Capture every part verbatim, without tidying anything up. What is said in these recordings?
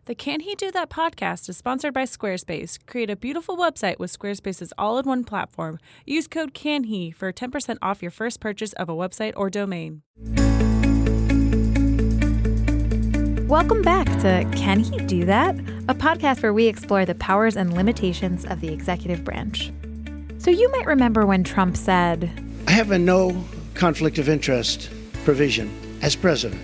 The Can He Do That podcast is sponsored by Squarespace. Create a beautiful website with Squarespace's all-in-one platform. Use code CANHE for ten percent off your first purchase of a website or domain. Welcome back to Can He Do That? A podcast where we explore the powers and limitations of the executive branch. So you might remember when Trump said, I have a no conflict of interest provision as president.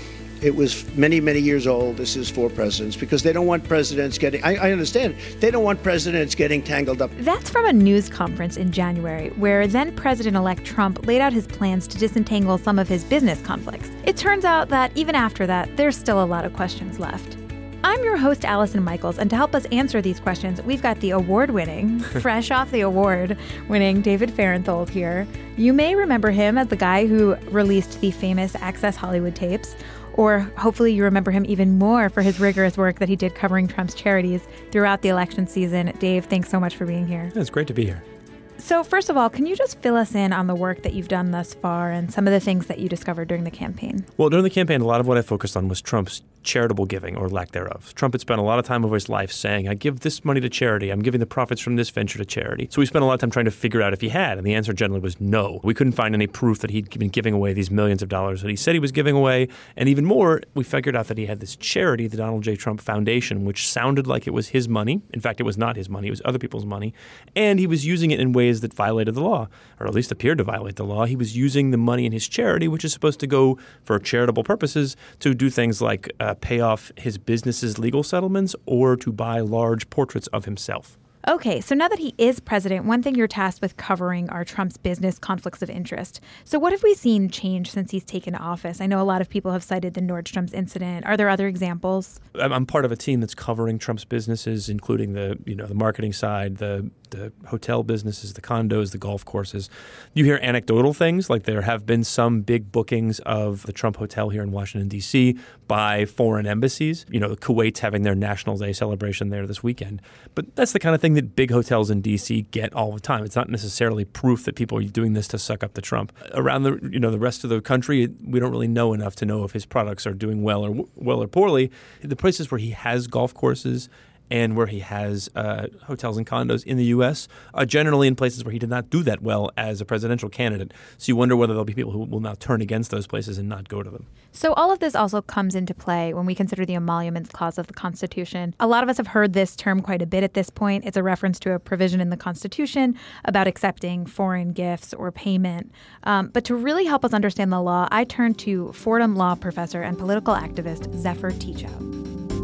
It was many, many years old. This is for presidents because they don't want presidents getting, I, I understand, they don't want presidents getting tangled up. That's from a news conference in January where then President-elect Trump laid out his plans to disentangle some of his business conflicts. It turns out that even after that, there's still a lot of questions left. I'm your host, Allison Michaels, and to help us answer these questions, we've got the award-winning, fresh off the award-winning David Fahrenthold here. You may remember him as the guy who released the famous Access Hollywood tapes, or hopefully you remember him even more for his rigorous work that he did covering Trump's charities throughout the election season. Dave, thanks so much for being here. It's great to be here. So first of all, can you just fill us in on the work that you've done thus far and some of the things that you discovered during the campaign? Well, during the campaign, a lot of what I focused on was Trump's charitable giving or lack thereof. Trump had spent a lot of time over his life saying, I give this money to charity. I'm giving the profits from this venture to charity. So we spent a lot of time trying to figure out if he had. And the answer generally was no. We couldn't find any proof that he'd been giving away these millions of dollars that he said he was giving away. And even more, we figured out that he had this charity, the Donald J. Trump Foundation, which sounded like it was his money. In fact, it was not his money. It was other people's money. And he was using it in ways that violated the law, or at least appeared to violate the law. He was using the money in his charity, which is supposed to go for charitable purposes, to do things like uh, pay off his business's legal settlements or to buy large portraits of himself. Okay, so now that he is president, one thing you're tasked with covering are Trump's business conflicts of interest. So what have we seen change since he's taken office? I know a lot of people have cited the Nordstrom's incident. Are there other examples? I'm part of a team that's covering Trump's businesses, including the, you know, the marketing side, the the hotel businesses, the condos, the golf courses. You hear anecdotal things like there have been some big bookings of the Trump Hotel here in Washington, D C by foreign embassies. You know, Kuwait's having their National Day celebration there this weekend. But that's the kind of thing that big hotels in D C get all the time. It's not necessarily proof that people are doing this to suck up to Trump. Around the, you know, the rest of the country, we don't really know enough to know if his products are doing well or well or poorly. The places where he has golf courses and where he has uh, hotels and condos in the U S are generally in places where he did not do that well as a presidential candidate. So you wonder whether there'll be people who will now turn against those places and not go to them. So all of this also comes into play when we consider the emoluments clause of the Constitution. A lot of us have heard this term quite a bit at this point. It's a reference to a provision in the Constitution about accepting foreign gifts or payment. Um, but to really help us understand the law, I turn to Fordham law professor and political activist Zephyr Teachout.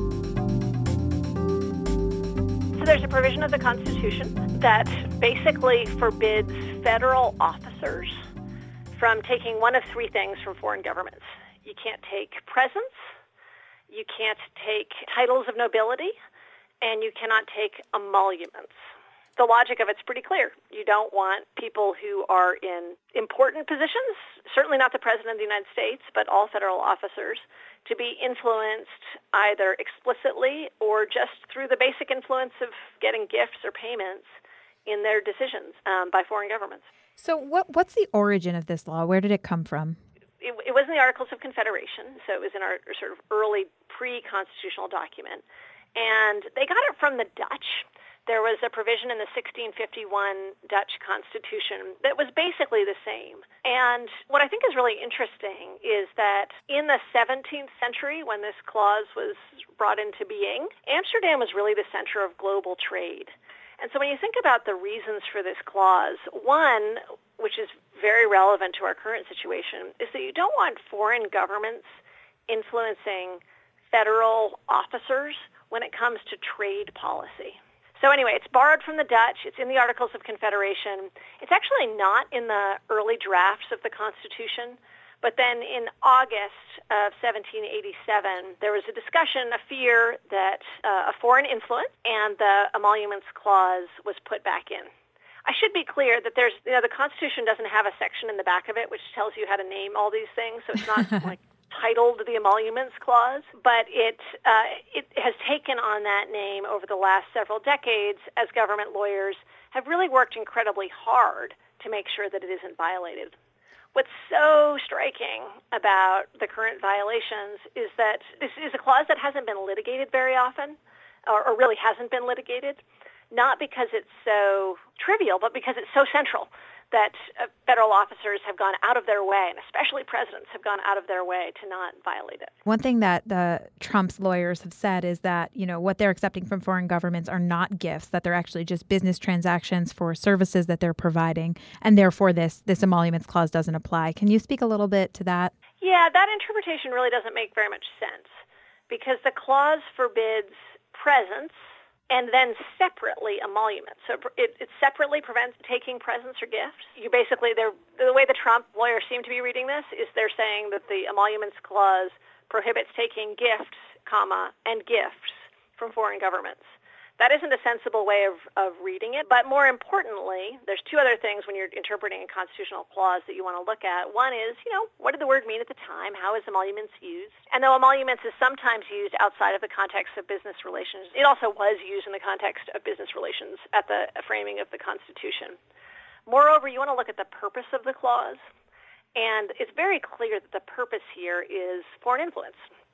So there's a provision of the Constitution that basically forbids federal officers from taking one of three things from foreign governments. You can't take presents, you can't take titles of nobility, and you cannot take emoluments. The logic of it's pretty clear. You don't want people who are in important positions, certainly not the President of the United States, but all federal officers, to be influenced either explicitly or just through the basic influence of getting gifts or payments in their decisions um, by foreign governments. So what what's the origin of this law? Where did it come from? It, it was in the Articles of Confederation, so it was in our sort of early pre-constitutional document. And they got it from the Dutch. There was a provision in the sixteen fifty-one Dutch Constitution that was basically the same. And what I think is really interesting is that in the seventeenth century, when this clause was brought into being, Amsterdam was really the center of global trade. And so when you think about the reasons for this clause, one, which is very relevant to our current situation, is that you don't want foreign governments influencing federal officers when it comes to trade policy. So anyway, it's borrowed from the Dutch. It's in the Articles of Confederation. It's actually not in the early drafts of the Constitution. But then in August of seventeen eighty-seven, there was a discussion, a fear that uh, a foreign influence and the emoluments clause was put back in. I should be clear that there's, you know, the Constitution doesn't have a section in the back of it which tells you how to name all these things. So it's not like titled the Emoluments Clause, but it uh, it has taken on that name over the last several decades as government lawyers have really worked incredibly hard to make sure that it isn't violated. What's so striking about the current violations is that this is a clause that hasn't been litigated very often, or, or really hasn't been litigated, not because it's so trivial, but because it's so central that uh, federal officers have gone out of their way, and especially presidents have gone out of their way to not violate it. One thing that the Trump's lawyers have said is that, you know, what they're accepting from foreign governments are not gifts, that they're actually just business transactions for services that they're providing, and therefore this this emoluments clause doesn't apply. Can you speak a little bit to that? Yeah, that interpretation really doesn't make very much sense, because the clause forbids presents and then separately emoluments. So it, it separately prevents taking presents or gifts. You basically, they're, the way the Trump lawyers seem to be reading this is they're saying that the emoluments clause prohibits taking gifts, comma, and gifts from foreign governments. That isn't a sensible way of, of reading it. But more importantly, there's two other things when you're interpreting a constitutional clause that you want to look at. One is, you know, what did the word mean at the time? How is emoluments used? And though emoluments is sometimes used outside of the context of business relations, it also was used in the context of business relations at the framing of the Constitution. Moreover, you want to look at the purpose of the clause. And it's very clear that the purpose here is foreign influence.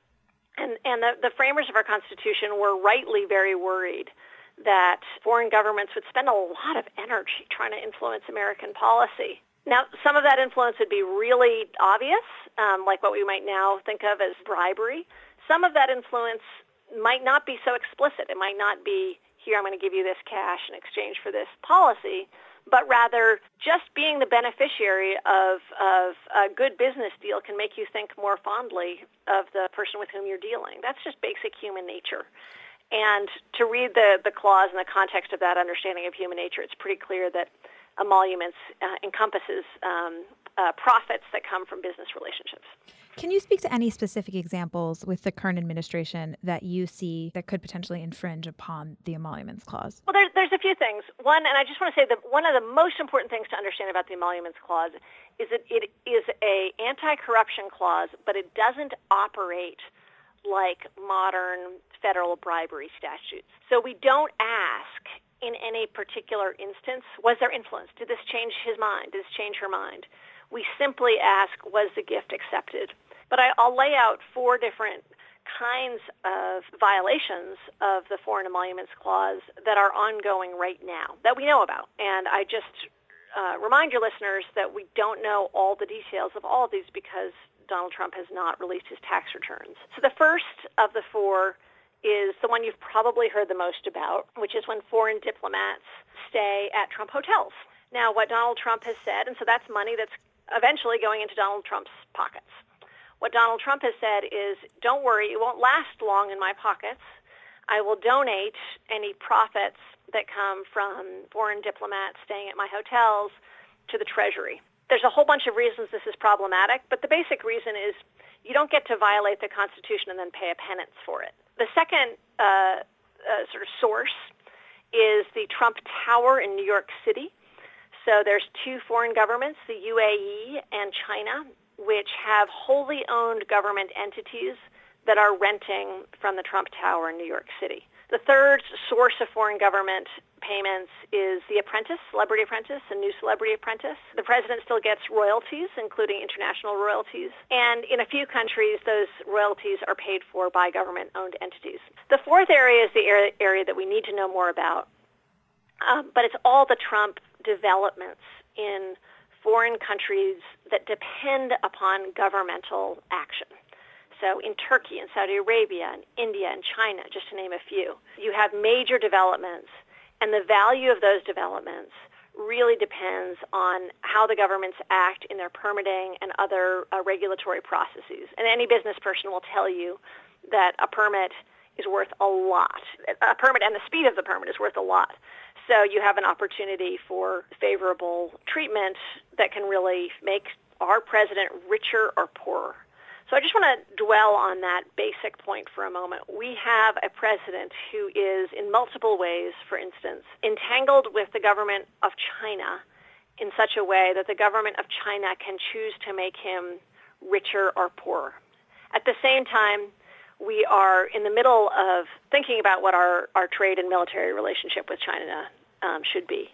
And, and the, the framers of our Constitution were rightly very worried that foreign governments would spend a lot of energy trying to influence American policy. Now, some of that influence would be really obvious, um, like what we might now think of as bribery. Some of that influence might not be so explicit. It might not be, here, I'm going to give you this cash in exchange for this policy, but rather just being the beneficiary of, of a good business deal can make you think more fondly of the person with whom you're dealing. That's just basic human nature. And to read the, the clause in the context of that understanding of human nature, it's pretty clear that emoluments uh, encompasses um, uh, profits that come from business relationships. Can you speak to any specific examples with the current administration that you see that could potentially infringe upon the emoluments clause? Well, there, there's a few things. One, and I just want to say that one of the most important things to understand about the emoluments clause is that it is a anti-corruption clause, but it doesn't operate like modern federal bribery statutes. So we don't ask in any particular instance, was there influence? Did this change his mind? Did this change her mind? We simply ask, was the gift accepted? But I, I'll lay out four different kinds of violations of the Foreign Emoluments Clause that are ongoing right now that we know about. And I just uh, remind your listeners that we don't know all the details of all of these because Donald Trump has not released his tax returns. So the first of the four is the one you've probably heard the most about, which is when foreign diplomats stay at Trump hotels. Now, what Donald Trump has said, and so that's money that's eventually going into Donald Trump's pockets. What Donald Trump has said is, don't worry, it won't last long in my pockets. I will donate any profits that come from foreign diplomats staying at my hotels to the Treasury. There's a whole bunch of reasons this is problematic, but the basic reason is you don't get to violate the Constitution and then pay a penance for it. The second uh, uh, sort of source is the Trump Tower in New York City. So there's two foreign governments, the U A E and China, which have wholly owned government entities that are renting from the Trump Tower in New York City. The third source of foreign government payments is The Apprentice, Celebrity Apprentice, and New Celebrity Apprentice. The president still gets royalties, including international royalties. And in a few countries, those royalties are paid for by government-owned entities. The fourth area is the area that we need to know more about. Um, but it's all the Trump developments in foreign countries that depend upon governmental action. So in Turkey and Saudi Arabia and India and China, just to name a few, you have major developments, and the value of those developments really depends on how the governments act in their permitting and other uh, regulatory processes. And any business person will tell you that a permit is worth a lot. A permit and the speed of the permit is worth a lot. So you have an opportunity for favorable treatment that can really make our president richer or poorer. So I just want to dwell on that basic point for a moment. We have a president who is, in multiple ways, for instance, entangled with the government of China in such a way that the government of China can choose to make him richer or poorer. At the same time, we are in the middle of thinking about what our, our trade and military relationship with China um, should be.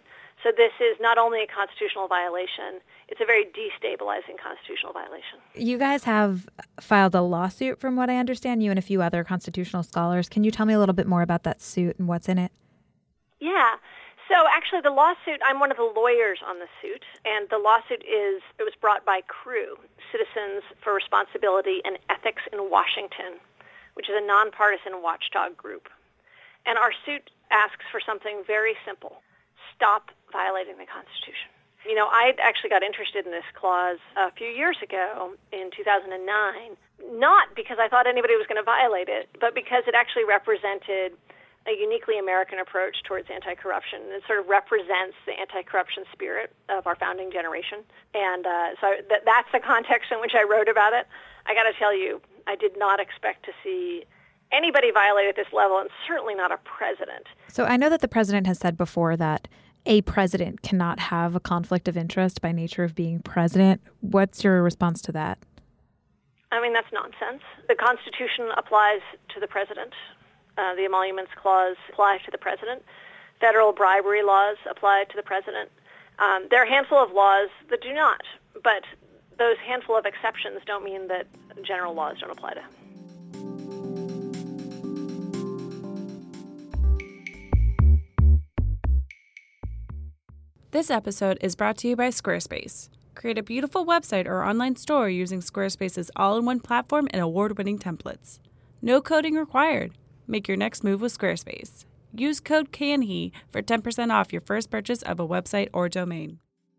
So this is not only a constitutional violation, it's a very destabilizing constitutional violation. You guys have filed a lawsuit, from what I understand, you and a few other constitutional scholars. Can you tell me a little bit more about that suit and what's in it? Yeah. So actually the lawsuit, I'm one of the lawyers on the suit, and the lawsuit is, it was brought by CREW, Citizens for Responsibility and Ethics in Washington, which is a nonpartisan watchdog group. And our suit asks for something very simple: stop violating the Constitution. You know, I actually got interested in this clause a few years ago in two thousand nine, not because I thought anybody was going to violate it, but because it actually represented a uniquely American approach towards anti-corruption. It sort of represents the anti-corruption spirit of our founding generation. And uh, so th- that's the context in which I wrote about it. I got to tell you, I did not expect to see anybody violate at this level, and certainly not a president. So I know that the president has said before that a president cannot have a conflict of interest by nature of being president. What's your response to that? I mean, that's nonsense. The Constitution applies to the president. Uh, the Emoluments Clause applies to the president. Federal bribery laws apply to the president. Um, there are a handful of laws that do not, but those handful of exceptions don't mean that general laws don't apply to him. This episode is brought to you by Squarespace. Create a beautiful website or online store using Squarespace's all-in-one platform and award-winning templates. No coding required. Make your next move with Squarespace. Use code CANHE for ten percent off your first purchase of a website or domain.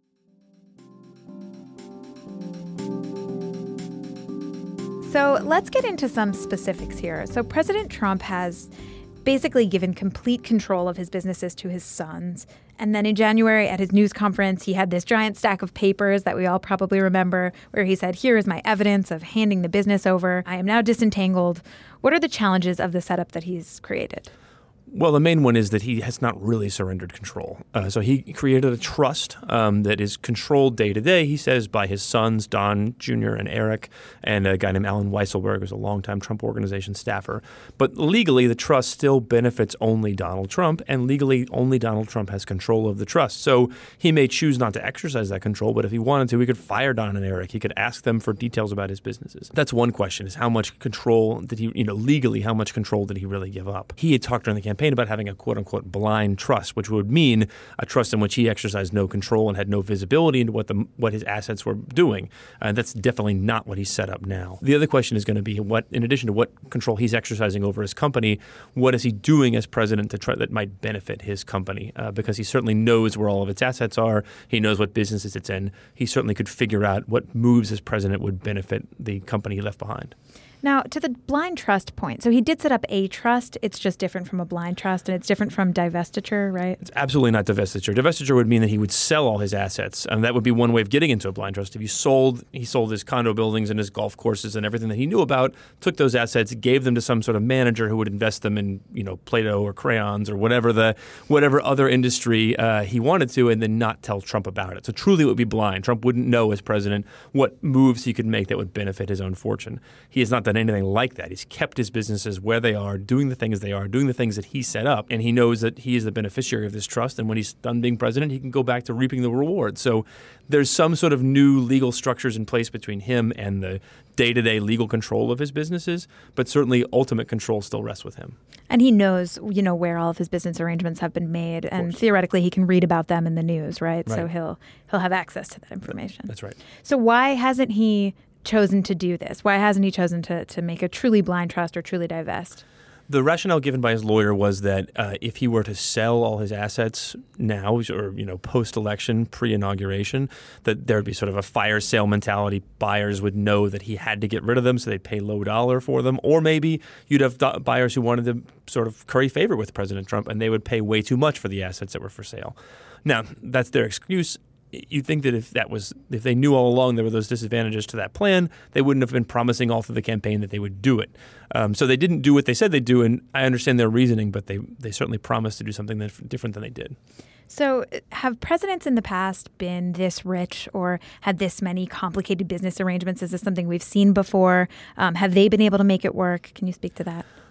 So let's get into some specifics here. So President Trump has basically given complete control of his businesses to his sons. And then in January at his news conference, he had this giant stack of papers that we all probably remember, where he said, here is my evidence of handing the business over. I am now disentangled. What are the challenges of the setup that he's created? Well, the main one is that he has not really surrendered control. Uh, so he created a trust um, that is controlled day to day, he says, by his sons, Don Junior and Eric, and a guy named Alan Weisselberg, who's a longtime Trump Organization staffer. But legally, the trust still benefits only Donald Trump, and legally, only Donald Trump has control of the trust. So he may choose not to exercise that control, but if he wanted to, he could fire Don and Eric. He could ask them for details about his businesses. That's one question, is how much control did he, you know, legally, how much control did he really give up? He had talked during the campaign about having a quote-unquote blind trust, which would mean a trust in which he exercised no control and had no visibility into what the what his assets were doing. And that's definitely not what he's set up now. The other question is going to be, what, in addition to what control he's exercising over his company, what is he doing as president to try that might benefit his company? Uh, because he certainly knows where all of its assets are. He knows what businesses it's in. He certainly could figure out what moves as president would benefit the company he left behind. Now, to the blind trust point, so he did set up a trust. It's just different from a blind trust, and it's different from divestiture, right? It's absolutely not divestiture. Divestiture would mean that he would sell all his assets, and that would be one way of getting into a blind trust. If he sold, he sold his condo buildings and his golf courses and everything that he knew about, took those assets, gave them to some sort of manager who would invest them in, you know, Play-Doh or crayons or whatever the whatever other industry uh, he wanted to, and then not tell Trump about it. So truly, it would be blind. Trump wouldn't know as president what moves he could make that would benefit his own fortune. He has not done anything like that. He's kept his businesses where they are, doing the things they are, doing the things that he set up, and he knows that he is the beneficiary of this trust, and when he's done being president, he can go back to reaping the rewards. So there's some sort of new legal structures in place between him and the day-to-day legal control of his businesses, but certainly ultimate control still rests with him. And he knows, you know, where all of his business arrangements have been made, and theoretically he can read about them in the news, right? right? So he'll he'll have access to that information. That's right. So why hasn't he chosen to do this? Why hasn't he chosen to, to make a truly blind trust or truly divest? The rationale given by his lawyer was that uh, if he were to sell all his assets now, or you know, post-election, pre-inauguration, that there would be sort of a fire sale mentality. Buyers would know that he had to get rid of them, so they'd pay low dollar for them. Or maybe you'd have th- buyers who wanted to sort of curry favor with President Trump, and they would pay way too much for the assets that were for sale. Now, that's their excuse. You'd think that if that was, if they knew all along there were those disadvantages to that plan, they wouldn't have been promising all through the campaign that they would do it. Um, so they didn't do what they said they'd do, and I understand their reasoning, but they they certainly promised to do something that, different than they did. So have presidents in the past been this rich or had this many complicated business arrangements? Is this something we've seen before? Um, have they been able to make it work? Can you speak to that?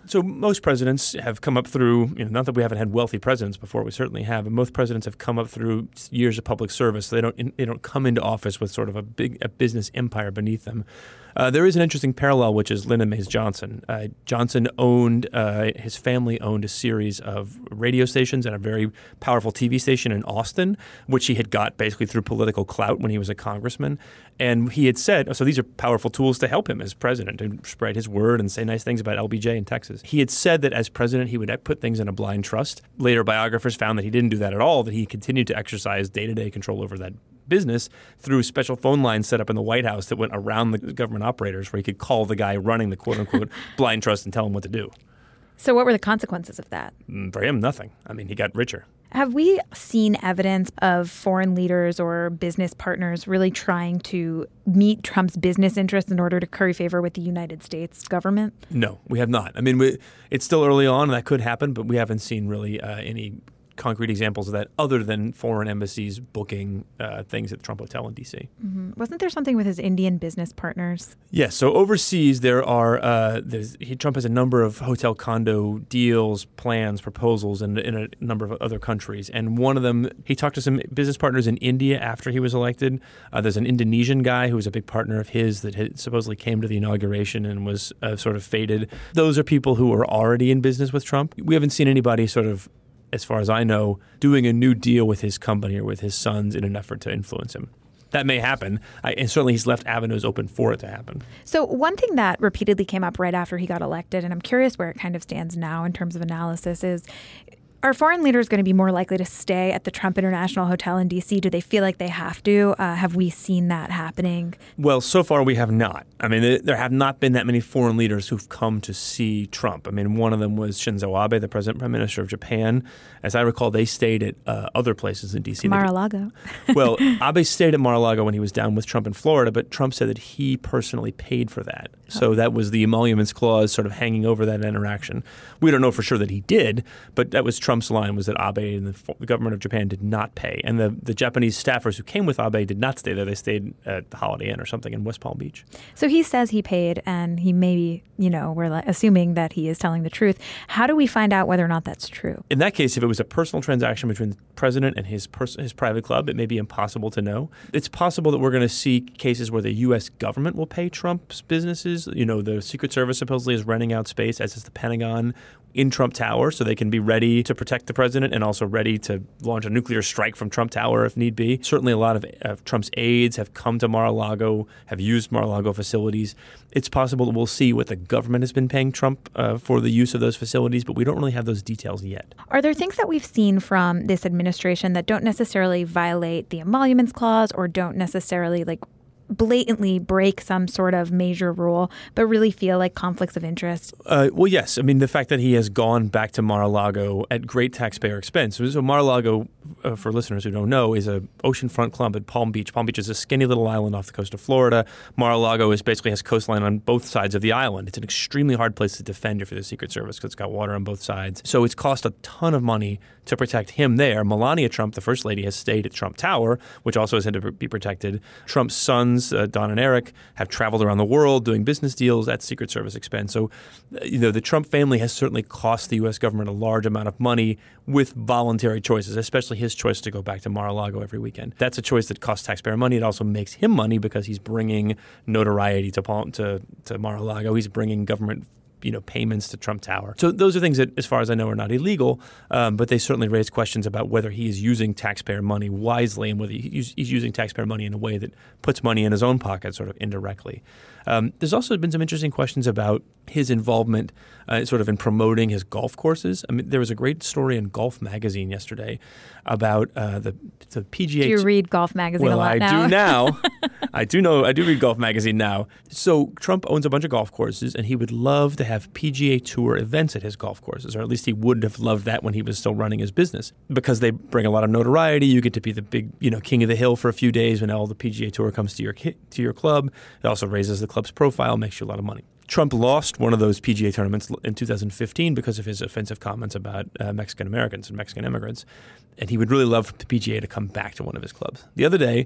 So most presidents have come up through, you know, not that we haven't had wealthy presidents before, we certainly have, but most presidents have come up through years of public service. So they don't they don't come into office with sort of a big a business empire beneath them. Uh, there is an interesting parallel, which is Lyndon Baines Johnson. Uh, Johnson owned, uh, his family owned a series of radio stations and a very powerful T V station in Austin, which he had got basically through political clout when he was a congressman. And he had said, so these are powerful tools to help him as president, to spread his word and say nice things about L B J in Texas. He had said that as president, he would put things in a blind trust. Later, biographers found that he didn't do that at all, that he continued to exercise day-to-day control over that business through special phone lines set up in the White House that went around the government operators where he could call the guy running the quote-unquote blind trust and tell him what to do. So what were the consequences of that? For him, nothing. I mean, he got richer. Have we seen evidence of foreign leaders or business partners really trying to meet Trump's business interests in order to curry favor with the United States government? No, we have not. I mean, we, it's still early on, and that could happen, but we haven't seen really uh, any concrete examples of that other than foreign embassies booking uh, things at the Trump Hotel in D C. Mm-hmm. Wasn't there something with his Indian business partners? Yes. So overseas, there are uh, there's, he, Trump has a number of hotel condo deals, plans, proposals in, in a number of other countries. And one of them, he talked to some business partners in India after he was elected. Uh, there's an Indonesian guy who was a big partner of his that had supposedly came to the inauguration and was uh, sort of faded. Those are people who are already in business with Trump. We haven't seen anybody sort of, as far as I know, doing a new deal with his company or with his sons in an effort to influence him. That may happen, I, and certainly he's left avenues open for it to happen. So one thing that repeatedly came up right after he got elected, and I'm curious where it kind of stands now in terms of analysis, is are foreign leaders going to be more likely to stay at the Trump International Hotel in D C? Do they feel like they have to? Uh, have we seen that happening? Well, so far we have not. I mean, there have not been that many foreign leaders who've come to see Trump. I mean, one of them was Shinzo Abe, the president prime minister of Japan. As I recall, they stayed at uh, other places in D C. Mar-a-Lago. Well, Abe stayed at Mar-a-Lago when he was down with Trump in Florida, but Trump said that he personally paid for that. So that was the emoluments clause sort of hanging over that interaction. We don't know for sure that he did, but that was Trump's line, was that Abe and the, the government of Japan did not pay. And the, the Japanese staffers who came with Abe did not stay there. They stayed at the Holiday Inn or something in West Palm Beach. So he says he paid, and he maybe, you know, we're like assuming that he is telling the truth. How do we find out whether or not that's true? In that case, if it was a personal transaction between the president and his pers- his private club, it may be impossible to know. It's possible that we're going to see cases where the U S government will pay Trump's businesses. You know, the Secret Service supposedly is renting out space, as is the Pentagon, in Trump Tower, so they can be ready to protect the president and also ready to launch a nuclear strike from Trump Tower if need be. Certainly a lot of uh, Trump's aides have come to Mar-a-Lago, have used Mar-a-Lago facilities. It's possible that we'll see what the government has been paying Trump uh, for the use of those facilities, but we don't really have those details yet. Are there things that we've seen from this administration that don't necessarily violate the emoluments clause or don't necessarily like blatantly break some sort of major rule, but really feel like conflicts of interest? Uh, well, yes. I mean, the fact that he has gone back to Mar-a-Lago at great taxpayer expense. So Mar-a-Lago, uh, for listeners who don't know, is a oceanfront club at Palm Beach. Palm Beach is a skinny little island off the coast of Florida. Mar-a-Lago is basically has coastline on both sides of the island. It's an extremely hard place to defend if you're the Secret Service because it's got water on both sides. So it's cost a ton of money to protect him there. Melania Trump, the first lady, has stayed at Trump Tower, which also has had to be protected. Trump's sons, uh, Don and Eric, have traveled around the world doing business deals at Secret Service expense. So, uh, you know, the Trump family has certainly cost the U S government a large amount of money with voluntary choices, especially his choice to go back to Mar-a-Lago every weekend. That's a choice that costs taxpayer money. It also makes him money because he's bringing notoriety to Palm, to, to Mar-a-Lago. He's bringing government you know, payments to Trump Tower. So those are things that, as far as I know, are not illegal, um, but they certainly raise questions about whether he is using taxpayer money wisely and whether he's, he's using taxpayer money in a way that puts money in his own pocket sort of indirectly. Um, there's also been some interesting questions about his involvement uh, sort of in promoting his golf courses. I mean, there was a great story in Golf Magazine yesterday about uh, the, the P G A. Do you read Golf Magazine well, a lot I now? do now. I do know. I do read Golf Magazine now. So Trump owns a bunch of golf courses, and he would love to have P G A Tour events at his golf courses, or at least he would have loved that when he was still running his business, because they bring a lot of notoriety. You get to be the big, you know, king of the hill for a few days when all the P G A Tour comes to your to your club. It also raises the club's profile, makes you a lot of money. Trump lost one of those P G A tournaments in two thousand fifteen because of his offensive comments about uh, Mexican Americans and Mexican immigrants. And he would really love the P G A to come back to one of his clubs. The other day,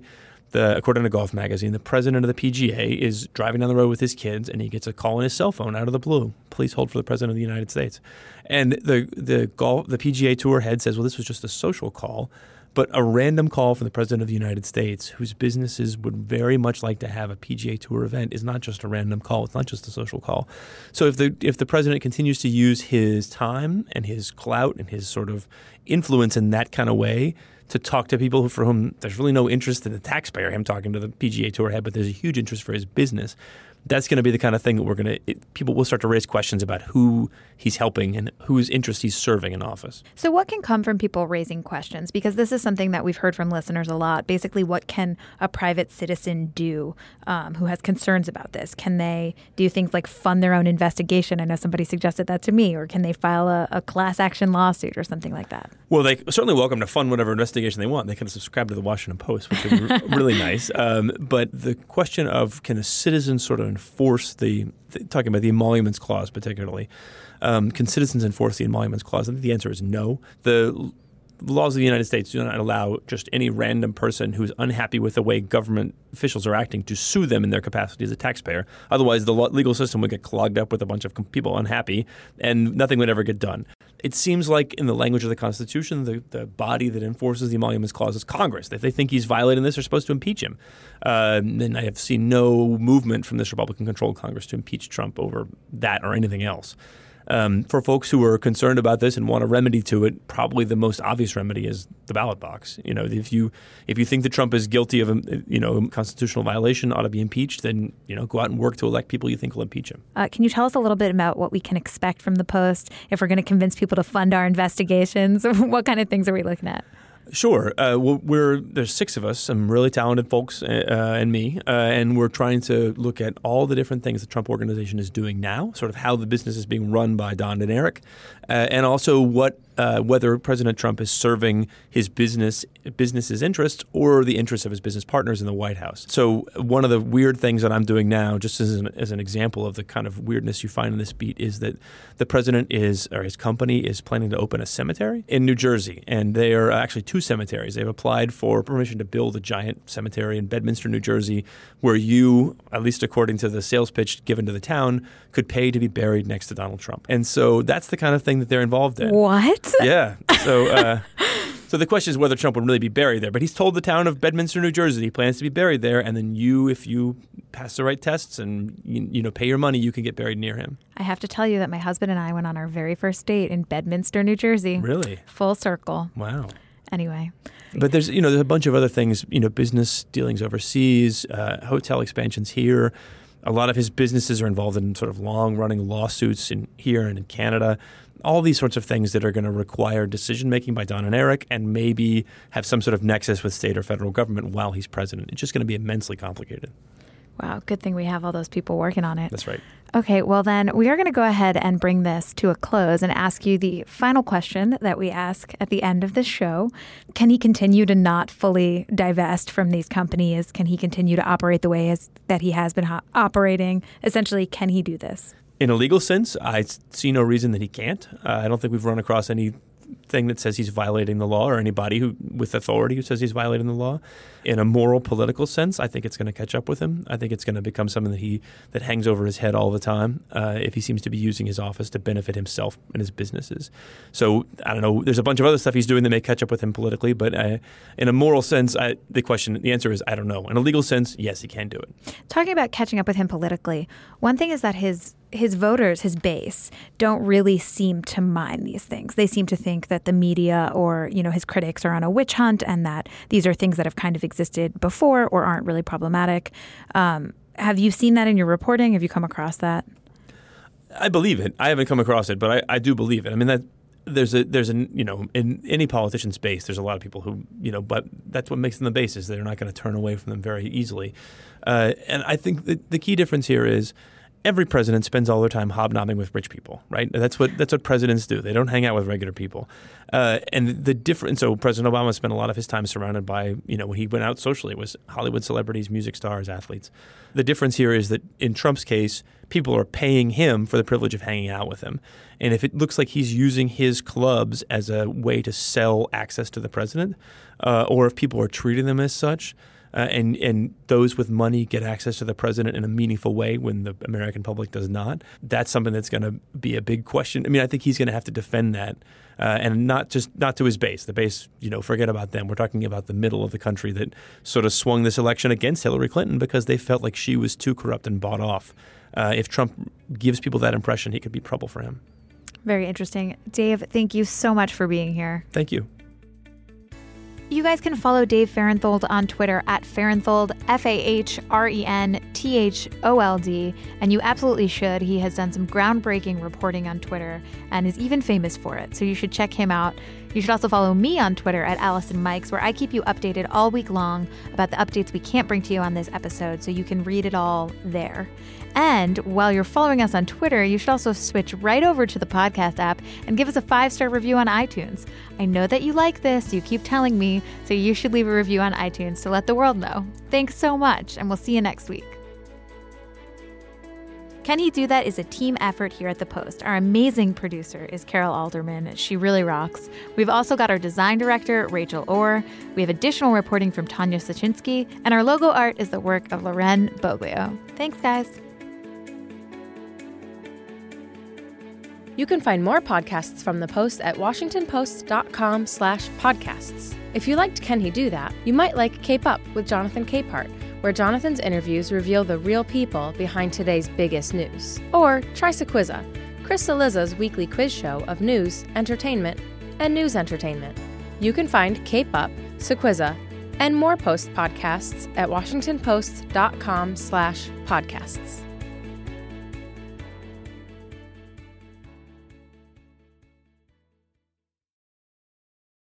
The, according to Golf Magazine, the president of the P G A is driving down the road with his kids, and he gets a call on his cell phone out of the blue. Please hold for the president of the United States. And the the golf the P G A Tour head says, well, this was just a social call. But a random call from the president of the United States, whose businesses would very much like to have a P G A Tour event, is not just a random call. It's not just a social call. So if the if the president continues to use his time and his clout and his sort of influence in that kind of way to talk to people for whom there's really no interest in the taxpayer, him talking to the P G A Tour head, but there's a huge interest for his business, that's going to be the kind of thing that we're going to – people will start to raise questions about who he's helping and whose interest he's serving in office. So what can come from people raising questions? Because this is something that we've heard from listeners a lot. Basically, what can a private citizen do um, who has concerns about this? Can they do things like fund their own investigation? I know somebody suggested that to me. Or can they file a, a class action lawsuit or something like that? Well, they certainly welcome to fund whatever investigation they want. They can subscribe to the Washington Post, which is r- really nice. Um, but the question of can a citizen sort of enforce the, th- talking about the emoluments clause particularly, um, can citizens enforce the emoluments clause? I think the answer is no. The l- laws of the United States do not allow just any random person who's unhappy with the way government officials are acting to sue them in their capacity as a taxpayer. Otherwise, the lo- legal system would get clogged up with a bunch of com- people unhappy, and nothing would ever get done. It seems like in the language of the Constitution, the, the body that enforces the emoluments clause is Congress. If they think he's violating this, they're supposed to impeach him. Uh, and I have seen no movement from this Republican-controlled Congress to impeach Trump over that or anything else. Um, for folks who are concerned about this and want a remedy to it, probably the most obvious remedy is the ballot box. You know, if you if you think that Trump is guilty of a you know constitutional violation, ought to be impeached, then you know go out and work to elect people you think will impeach him. Uh, can you tell us a little bit about what we can expect from the Post if we're going to convince people to fund our investigations? What kind of things are we looking at? Sure. Uh, well, we're there's six of us, some really talented folks, uh, and me, uh, and we're trying to look at all the different things the Trump Organization is doing now, sort of how the business is being run by Don and Eric, uh, and also what uh, whether President Trump is serving his business business's interests or the interests of his business partners in the White House. So one of the weird things that I'm doing now, just as an, as an example of the kind of weirdness you find in this beat, is that the president is or his company is planning to open a cemetery in New Jersey, and they are actually two cemeteries. They've applied for permission to build a giant cemetery in Bedminster, New Jersey, where you, at least according to the sales pitch given to the town, could pay to be buried next to Donald Trump. And so that's the kind of thing that they're involved in. What? Yeah. So uh, so the question is whether Trump would really be buried there. But he's told the town of Bedminster, New Jersey, he plans to be buried there. And then you, if you pass the right tests and you, you know pay your money, you can get buried near him. I have to tell you that my husband and I went on our very first date in Bedminster, New Jersey. Really? Full circle. Wow. Anyway. But there's, you know, there's a bunch of other things, you know, business dealings overseas, uh, hotel expansions here. A lot of his businesses are involved in sort of long-running lawsuits in here and in Canada. All these sorts of things that are going to require decision-making by Don and Eric and maybe have some sort of nexus with state or federal government while he's president. It's just going to be immensely complicated. Wow, good thing we have all those people working on it. That's right. Okay, well then we are going to go ahead and bring this to a close and ask you the final question that we ask at the end of the show. Can he continue to not fully divest from these companies? Can he continue to operate the way as, that he has been ho- operating? Essentially, can he do this? In a legal sense, I see no reason that he can't. Uh, I don't think we've run across anything that says he's violating the law or anybody who with authority who says he's violating the law. In a moral, political sense, I think it's going to catch up with him. I think it's going to become something that he that hangs over his head all the time uh, if he seems to be using his office to benefit himself and his businesses. So I don't know. There's a bunch of other stuff he's doing that may catch up with him politically, but uh, in a moral sense, I, the question, the answer is I don't know. In a legal sense, yes, he can do it. Talking about catching up with him politically, one thing is that his his voters, his base, don't really seem to mind these things. They seem to think that the media or, you know, his critics are on a witch hunt and that these are things that have kind of existed before or aren't really problematic. Um, have you seen that in your reporting? Have you come across that? I believe it. I haven't come across it, but I, I do believe it. I mean, that there's a there's a you know in any politician's base, there's a lot of people who you know, but that's what makes them the base is they're not going to turn away from them very easily. Uh, and I think that the key difference here is every president spends all their time hobnobbing with rich people, right? That's what that's what presidents do. They don't hang out with regular people. Uh, and the difference, so President Obama spent a lot of his time surrounded by, you know, when he went out socially, it was Hollywood celebrities, music stars, athletes. The difference here is that in Trump's case, people are paying him for the privilege of hanging out with him. And if it looks like he's using his clubs as a way to sell access to the president, uh, or if people are treating them as such, uh, and and those with money get access to the president in a meaningful way when the American public does not. That's something that's going to be a big question. I mean, I think he's going to have to defend that, uh, and not just not to his base. The base, you know, forget about them. We're talking about the middle of the country that sort of swung this election against Hillary Clinton because they felt like she was too corrupt and bought off. Uh, if Trump gives people that impression, he could be trouble for him. Very interesting. Dave, thank you so much for being here. Thank you. You guys can follow Dave Fahrenthold on Twitter at Fahrenthold, F A H R E N T H O L D, and you absolutely should. He has done some groundbreaking reporting on Twitter and is even famous for it, so you should check him out. You should also follow me on Twitter at Allison Mikes, where I keep you updated all week long about the updates we can't bring to you on this episode, so you can read it all there. And while you're following us on Twitter, you should also switch right over to the podcast app and give us a five-star review on iTunes. I know that you like this, you keep telling me, so you should leave a review on iTunes to let the world know. Thanks so much, and we'll see you next week. Can He Do That is a team effort here at The Post. Our amazing producer is Carol Alderman. She really rocks. We've also got our design director, Rachel Orr. We have additional reporting from Tanya Sachinsky, and our logo art is the work of Loren Boglio. Thanks, guys. You can find more podcasts from The Post at washingtonpost.com slash podcasts. If you liked Can He Do That, you might like Cape Up with Jonathan Capehart, where Jonathan's interviews reveal the real people behind today's biggest news. Or try Sequizza, Chris Cillizza's weekly quiz show of news, entertainment, and news entertainment. You can find Cape Up, Sequizza, and more Post podcasts at washingtonpost.com slash podcasts.